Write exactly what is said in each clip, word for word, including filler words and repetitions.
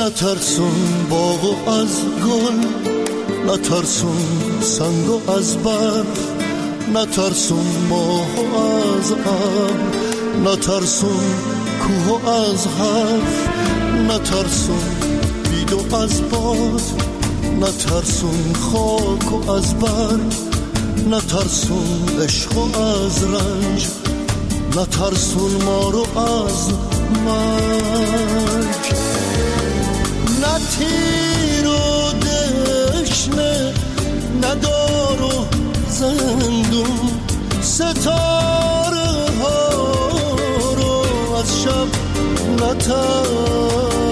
نترسون باغو از گل، نترسون سنگو از برف، نترسون ماهو از ابر، نترسون کوهو از حرف، نترسون بیدو از باد، نترسون خاکو از برگ، نترسون عشقو از رنج، نترسون مارو از مرگ. نه تیر و دشنه، نه دار و زندون، ستاره ها رو از شب نترسون.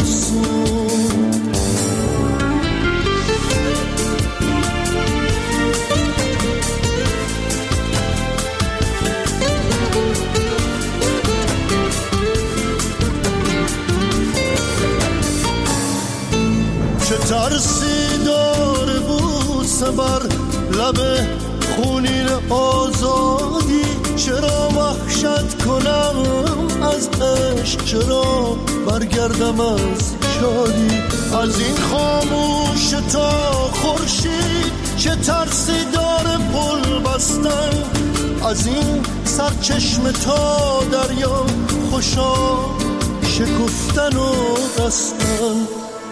چه ترسی داره بوسه بر لب خونین آزادی، چرا وحشت کنم از عشق، چرا برگردم از شادی، از این خاموش تا خورشید چه ترسی داره پل بستن، از این سرچشمه تا دریا خوشا شکفتن و رستن.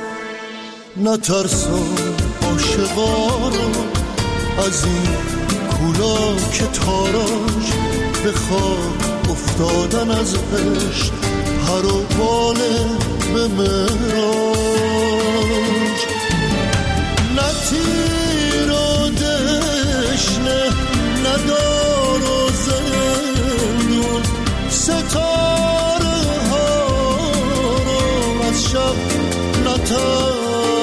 نترسون عاشقا رو از این کولا که تاراج، به خاک افتادن از عشق پر و باله به معراج. نه تیر و دشنه، نه دار و زندون، ستاره ها رو از شب نترسون.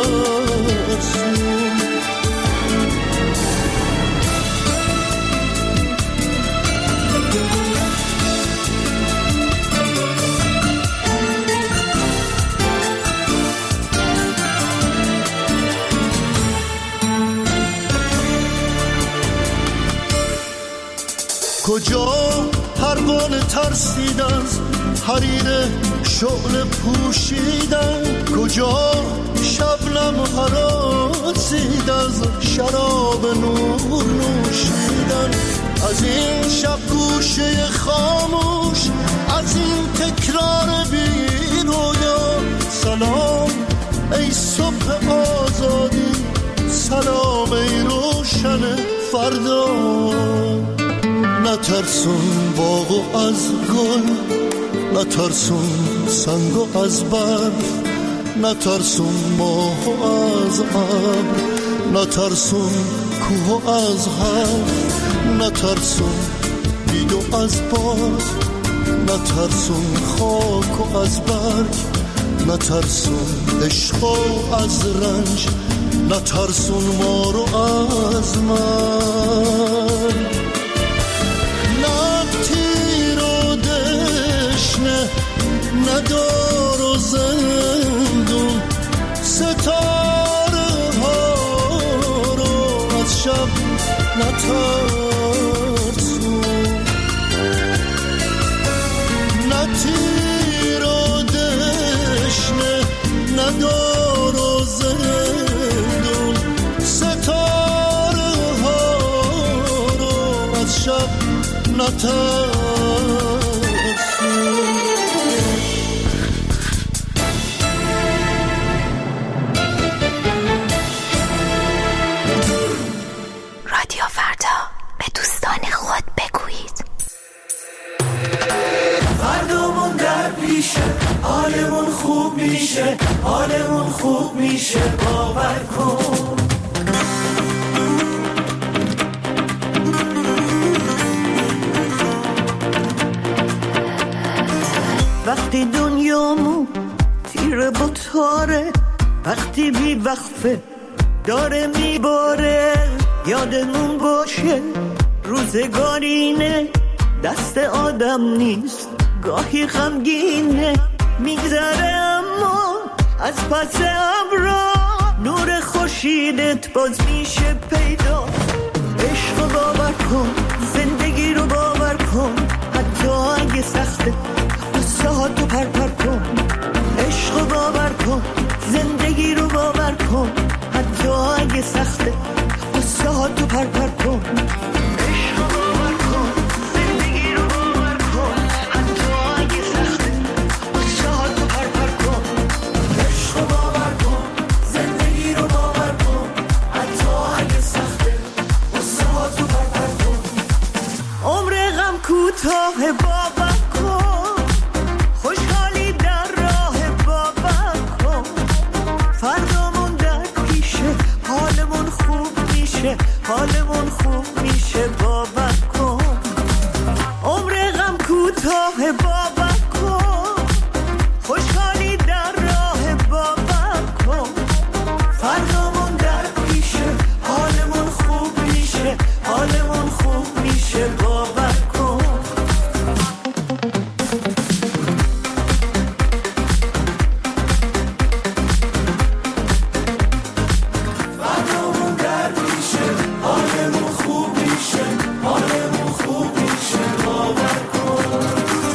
کجا پروانه ترسید از حریر شعله پوشیدن، کجا شبنم هراسید از شراب نور نوشیدن، از این شب گوشه خاموش، از این تکرار بی رویا. سلام ای صبح آزادی، سلام ای روشن فردا. نترسون باغو از گل، نترسون سنگو از برف، نترسون ماهو از ابر، نترسون کوهو از حرف، نترسون بیدو از باد، نترسون خاکو از برگ، نترسون عشقو از رنج، نترسون مارو از مرگ. نه دار و زندون، ستاره ها رو از شب نترسون. نه تیر و دشنه، نه دار و زندون، ستاره ها رو از شب نترسون. حالمون خوب میشه، حالمون خوب میشه، باور کن. وقتی دنیامون تیره با تاره، وقتی بی وقفه داره میباره، یادمون باشه روزگارینه، دست آدم نیست، گاهی غمگینه، میگذره اما از پس ابرا نور خورشیدت باز میشه پیدا. عشق رو باور کن، زندگی رو باور کن، حتی اگه سخته قصه ها تو پر پر کن. عشق رو باور کن، کوتاه بابک کن، خوشحالی در راه بابک کن، فردامون در پیشه، حالمون خوب میشه، حالمون خوب میشه بابک کن. عمر غم کوتاه بابک کن، خوشحالی در راه بابک کن، فردامون در پیشه، حالمون خوب میشه، حالمون خوب میشه بابک کن. فردامون در پیشه، حالمون خوب میشه، حالمون خوب میشه بابک کن.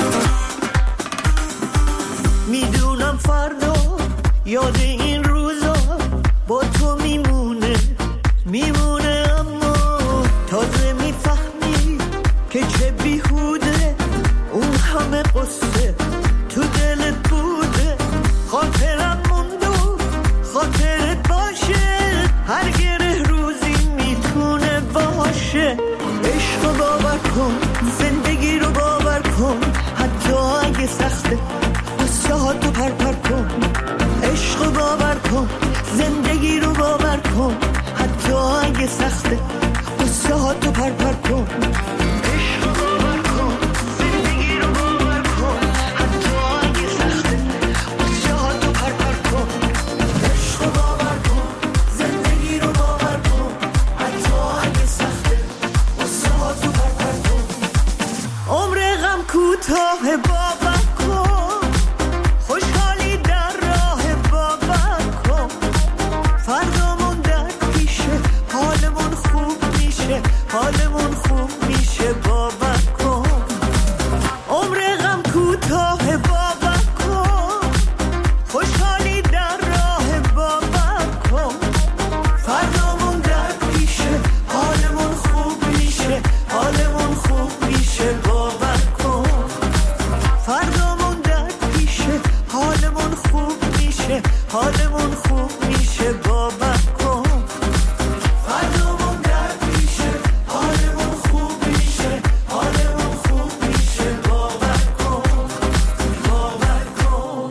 میدونم فردا یاد این روزا با تو میمونه میمونه، اما تازه میفهمی که چه بیهوده اون همه قصه تو دلت بوده. خاطرم موندو خاطرت باشه، هر گره روزی میتونه باشه. عشق باور کن، زندگی رو باور کن، حتی اگه سخته قصه ها تو پر پر کن. عشق باور کن، زندگی رو باور کن، حتی اگه سخته قصه ها تو پر پر کن. عشق باور کن، زندگی رو باور کن، حتی اگه سخته قصه ها تو پر پر کن. عشق باور کن، زندگی رو باور کن، حتی اگه سخته قصه ها تو پر پر کن. عمر غم کوتاه بابک کن، خوشحالی در راه بابک کن، فردامون در پیشه، حالمون خوب میشه، حالمون خوب میشه بابک کن. عمر غم کوتاه بابک کن، خوشحالی در راه بابک کن، فردامون در پیشه، حالمون خوب میشه، حالمون خوب میشه بابک کن. فردامون در پیشه، حالمون خوب میشه، حالمون خوب میشه بابک کن. فردامون در پیشه، حالمون خوب میشه، حالمون خوب میشه بابک کن، بابک کن.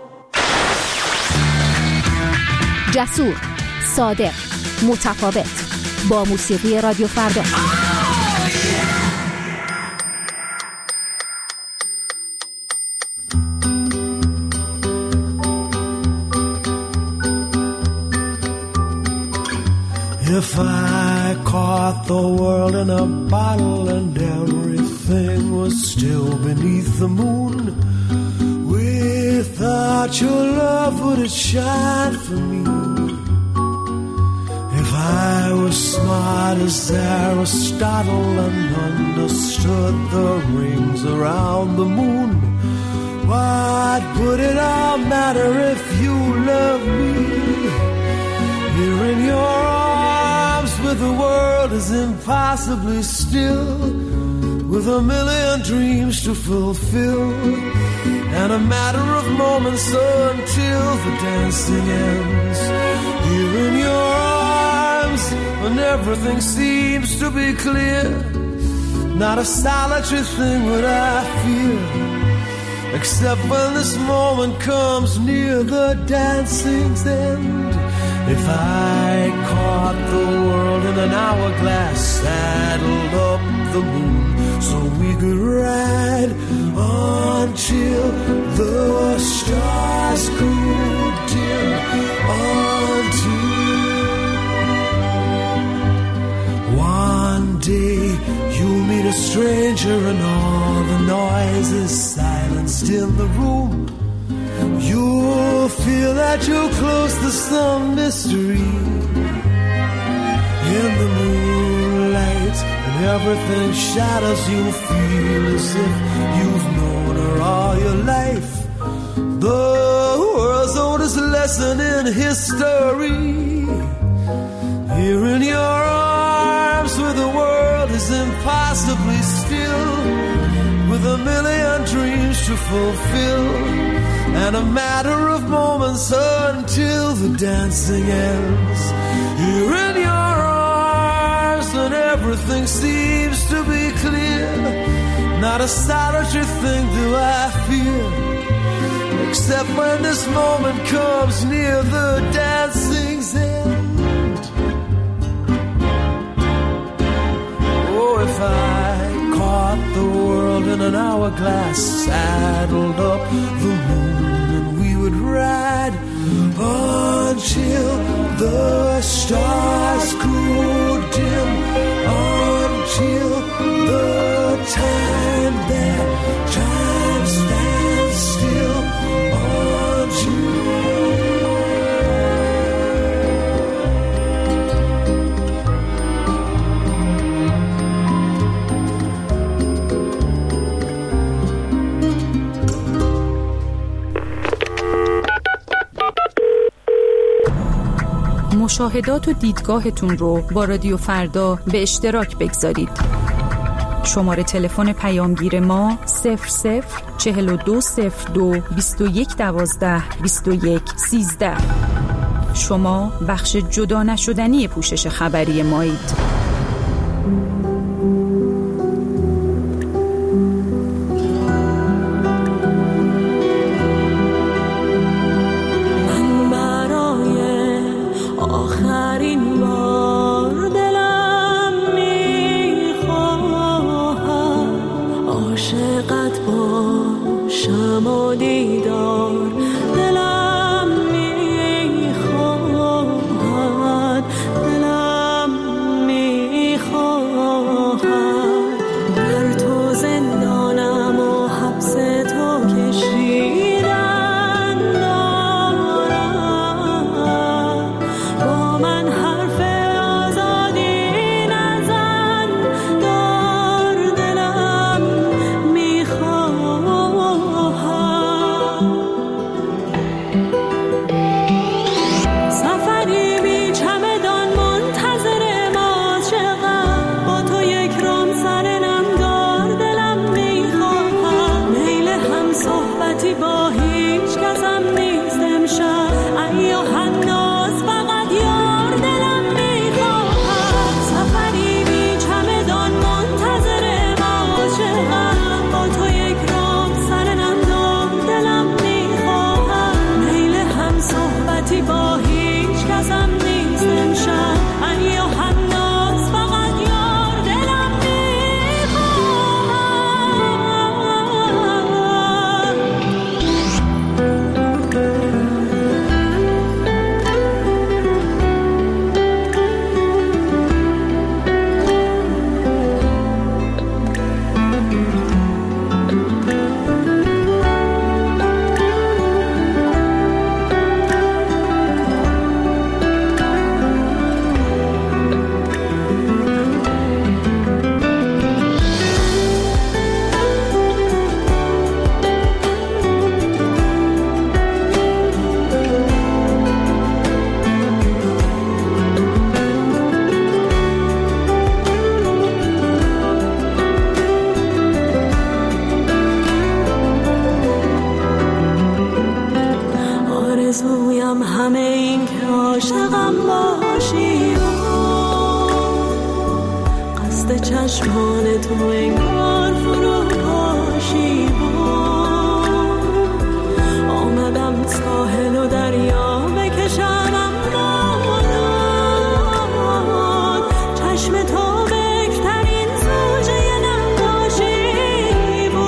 جسور، صادق، متفاوت، با موسیقی رادیو فردا. If I caught the world in a bottle and everything was still beneath the moon, without your love would it shine for me? If I was smart as Aristotle and understood the rings around the moon, what would it all matter if you loved me? Here in your arms with the world is impossibly still, with a million dreams to fulfill, and a matter of moments until the dancing ends. Here in your arms when everything seems to be clear, not a solitary thing would I fear, except when this moment comes near the dancing's end. If I caught the world in an hourglass, saddled up the moon so we could ride until the stars grew dim, until one day you'll meet a stranger and all the noise is silenced in the room. You'll feel that you're close to some mystery in the moonlight, and everything shadows. You feel as if you've known her all your life. The world's oldest lesson in history. Here in your arms where the world is impossibly still, with a million dreams to fulfill, and a matter of moments until the dancing ends. Here in your arms when everything seems to be clear, Not a solitary thing do I fear, except when this moment comes near the dancing's end. Oh, if I caught the world in an hourglass, saddled up the moon, and we would ride until the stars grew dim, until the time that time stands still, until مشاهدات و دیدگاهتون رو با رادیو فردا به اشتراک بگذارید. شماره تلفن پیامگیر ما صفر صفر چهل و دو صفر دو بیست و یک دوازده بیست و یک سیزده. شما بخش جدا نشدنی پوشش خبری مایید. چشمان تو انگار فرو پاشی آمدم ساحل و دریا بکشم امانات چشم تو بکترین زوجه نقاشی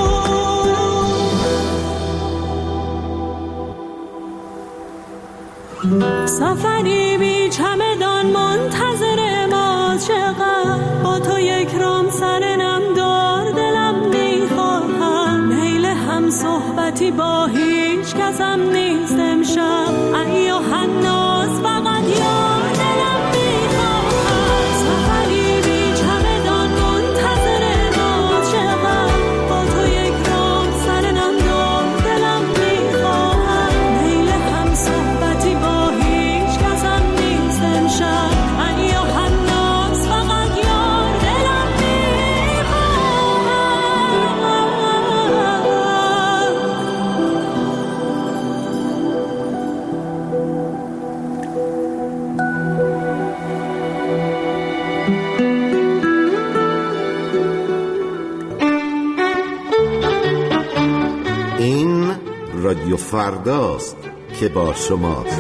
بود سفری بی چمدان منتظر ما چقدر با تو یک رام سر نم دار دلم میخواهم میل هم صحبتی با هیچ کسم نیست امشب ایا حناس فقط یار دلم میخواهم سفری بی چمدان منتظر ما چقدر با تو یک رام سر نم دار دلم میخواهم میل هم صحبتی با هیچ کسم نیست امشب ایا حناس فقط یار دلم میخواهم رادیو فرداست که با شماست.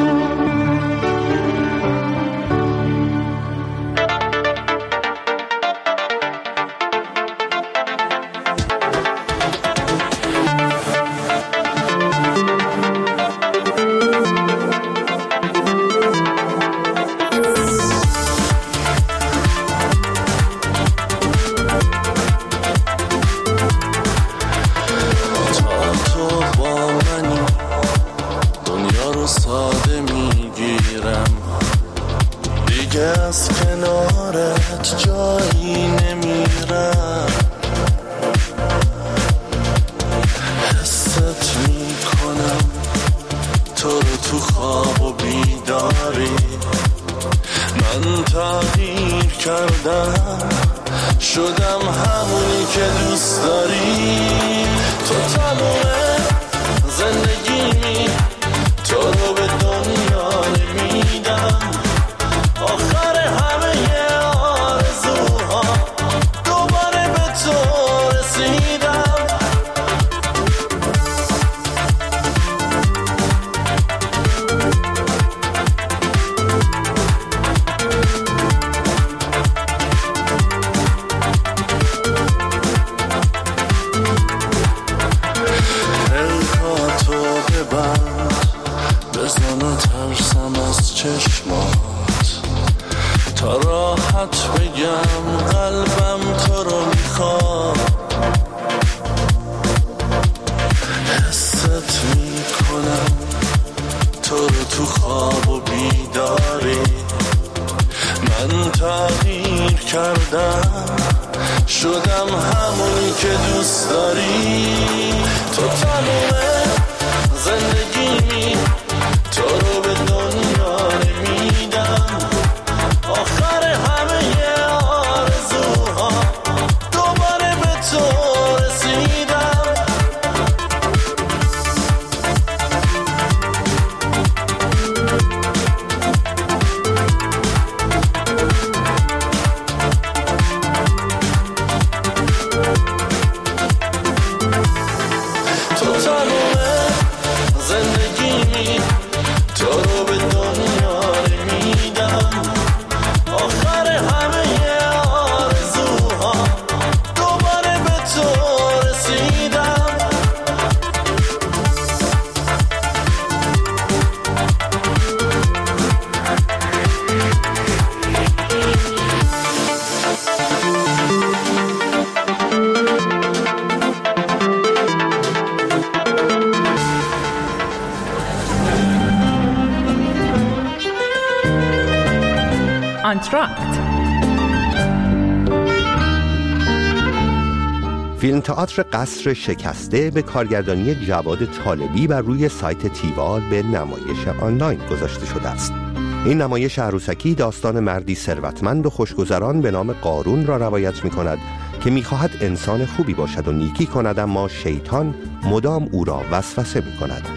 فیلم تئاتر قصر شکسته به کارگردانی جواد طالبی بر روی سایت تیوال به نمایش آنلاین گذاشته شده است. این نمایش عروسکی داستان مردی ثروتمند و خوشگذران به نام قارون را روایت می کند که می خواهد انسان خوبی باشد و نیکی کند، اما شیطان مدام او را وسوسه می کند.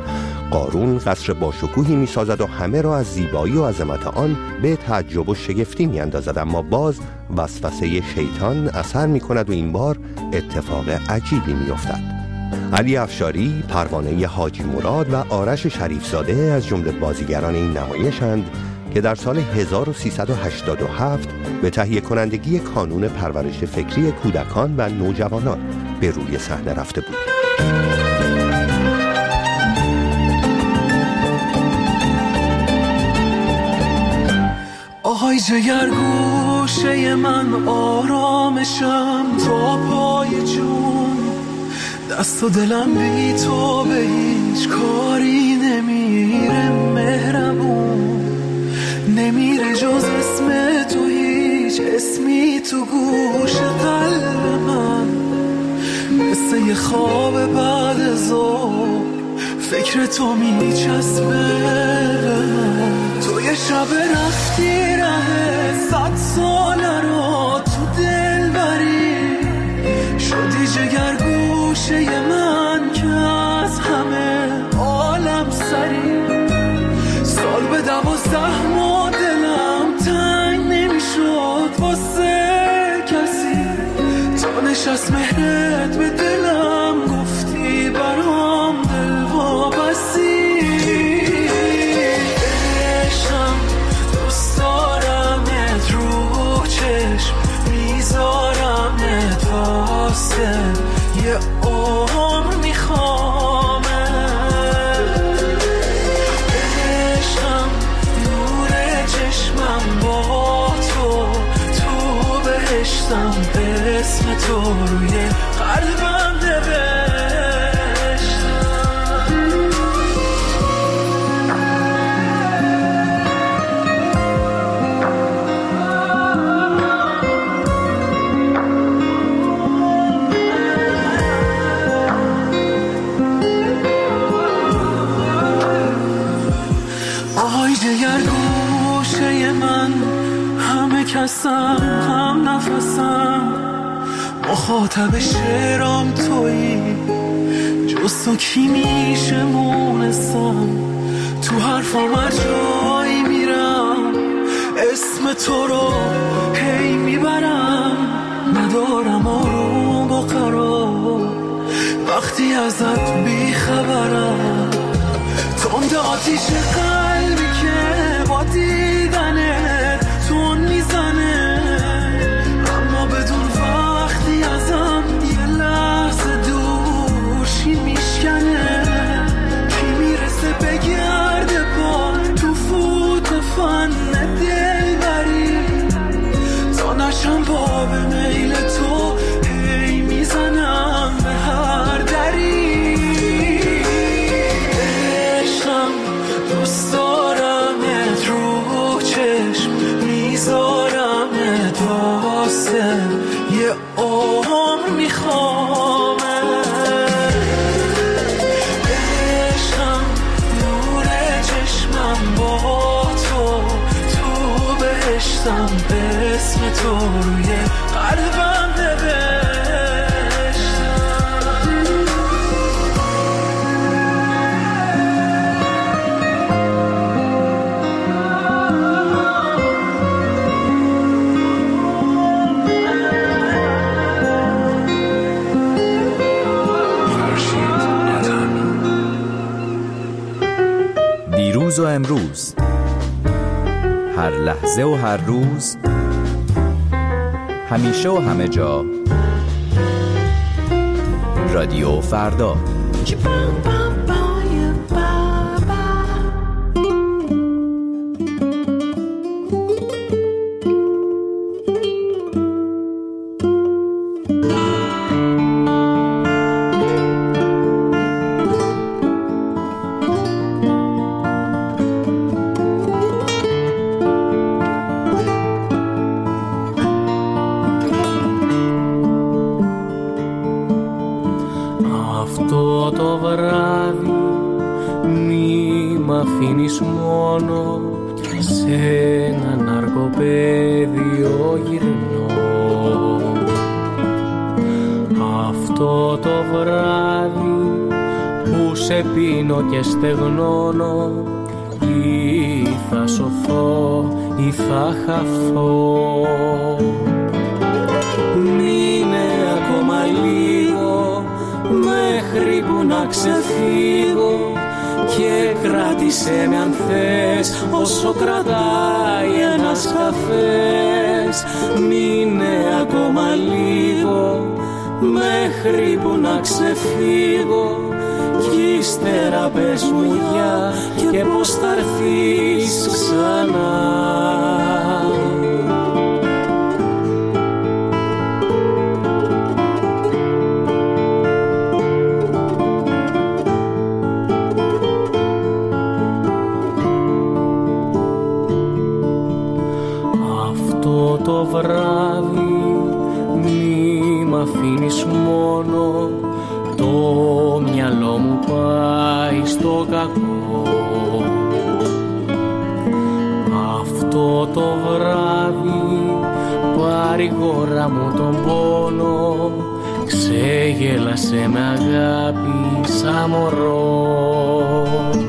قارون قصر باشکوهی می سازد و همه را از زیبایی و عظمت آن به تعجب و شگفتی می اندازد، اما باز وسوسه شیطان اثر می کند و این بار اتفاق عجیبی می افتد. علی افشاری، پروانه حاجی مراد و آرش شریفزاده از جمله بازیگران این نمایشند که در سال هزار و سیصد و هشتاد و هفت به تهیه کنندگی کانون پرورش فکری کودکان و نوجوانان به روی صحنه رفته بود. آهای جگر گوشه من آرامشم تا پای جون، دست و دلم بی تو به هیچ کاری نمیره، مهربون نمیره جز اسم تو، هیچ اسمی تو گوش قلب من، مثل یه خواب بعد از ظهر فکر تو میچسبه به من. تو یه شب رفتی ره صد ساله رو تو دل بری، شدی جگر گوشه من که از همه عالم سری، سال به دوازده ما دلم تنگ نمیشد واسه کسی، تا نشست مهرت به دلم گفتی برام دل واسه یه عمر میخوامه. عشقم نور چشمم با تو، تو بهشتم اسم تو روی قلبم هم نفسم مخاطب شعرام تویی، جز تو کی میشه مونسم. تو حرفام هر جایی میرم اسم تو رو هی میبرم، ندارم آروم و قرار وقتی ازت بیخبرم. تند آتیش قلبی که با دیدنت تون میزنه، اما بدون وقتی ازم یه لحظه دورشی میشکنه. کی میرسه بگرده با تو فوت فن دل بری، تا نشم باب میل تو هی میزنم به هر دری. عشقم دوست دارمت رو چشم میذارمت واسه یه عمر میخوامه. عشقم نور چشمم با تو، تو بهشتم اسم تو روی قلبم دیروز و امروز، هر لحظه و هر روز، همیشه و همه جا، رادیو فردا. Αυτό το βράδυ μη μ' αφήνεις μόνο κι σε ένα ναρκοπαίδιο γυρνώ. Αυτό το βράδυ που σε πίνω και στεγνώνω, ή θα σωθώ ή θα χαθώ. Μείνε ακόμα λίγο μέχρι που να ξεφύγω και κράτησέ με αν θες όσο κρατάει ένας καφές. Μείνε ακόμα λίγο μέχρι που να ξεφύγω κι ύστερα πες μου γεια και πως θα έρθεις ξανά. Το βράδυ μη μ' αφήνεις μόνο, το μυαλό μου πάει στο κακό. Αυτό το βράδυ παρηγορά μου τον πόνο, ξεγέλασε με αγάπη σαν μωρό.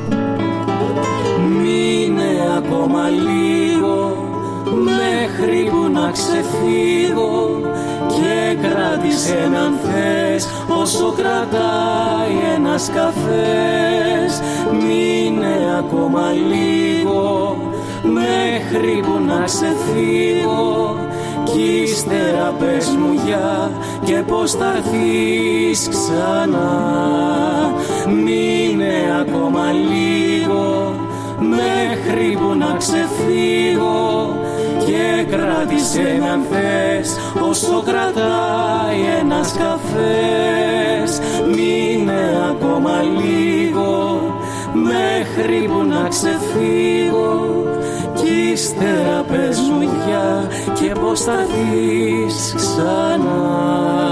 Μείνε ακόμα λίγο μέχρι που να ξεφύγω και κράτησε με αν θες όσο κρατάει ένας καφές. Μείνε ακόμα λίγο μέχρι που να ξεφύγω κι ύστερα πες μου για και πως θα'ρθείς ξανά. Μείνε ακόμα λίγο μέχρι που να ξεφύγω και κράτησε με αν θες όσο κρατάει ένας καφές. Μείνε ακόμα λίγο μέχρι που να ξεφύγω κι ύστερα πες μου για και πως θα'ρθείς ξανά.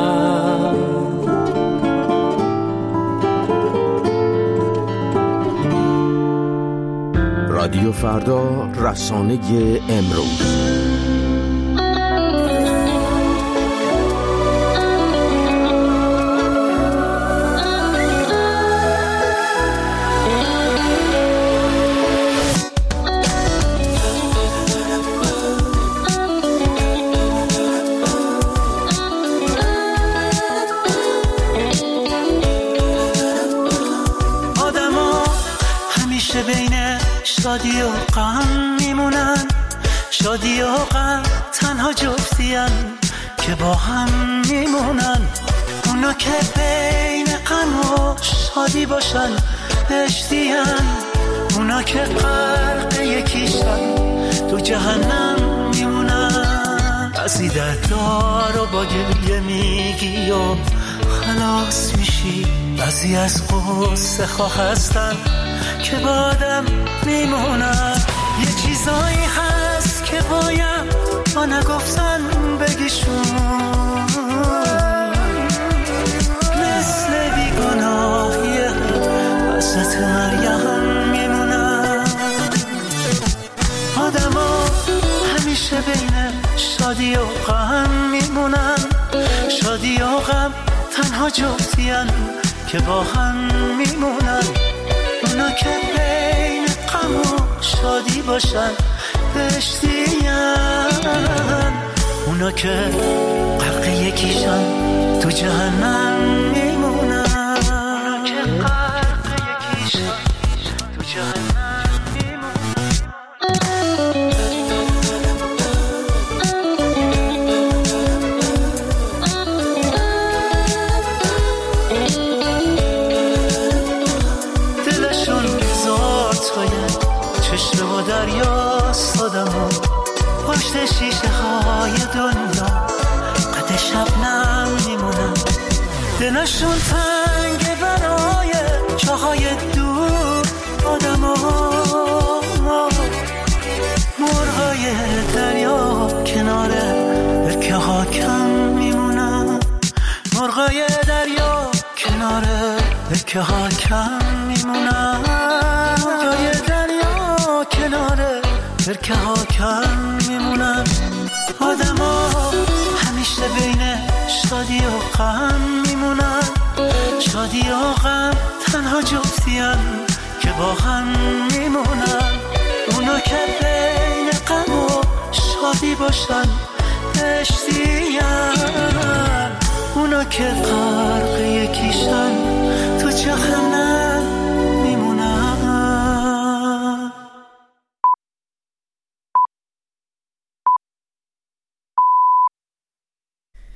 رادیو فردا، رسانه امروز. شادی و غم میمونن، شادی و غم تنها جفتین که با هم میمونن. اونا که بین غم و شادی باشن بهشتین، اونا که غرق یکیشن تو جهنم میمونن. بعضی دردارو با گریه میگی و خلاص میشی، بعضی از قصه خواه هستن که با آدم میمونن. یه چیزایی هست که باید با نگفتن بگیشون، مثل بیگناهی حضرت مریم میمونن. آدم ها همیشه بین شادی و غم میمونن، شادی و غم تنها جفتین که با هم میمونن. اونا که بین غم و شادی باشن بهشتین، اونا که غرق یکیشن تو جهنم میمونن. اونا که غرق یکیشن تو جهنم میمونن. چشم و دریاست آدمو پشت شیشه های دنیا قد شبنم میمونن. دلشون تنگ برای چاهای دور آدمو، مرغای دریا کنار برکه ها کم میمونن. مرغای دریا کنار برکه ها کم میمونن. مرغای دریا کنار برکه ها کم میمونن. آدم ها همیشه بین شادی و غم میمونن، شادی و غم تنها جفتین که با هم میمونن. اونا که بین غم و شادی باشن بهشتین، اونا که غرق یکیشن تو جهنم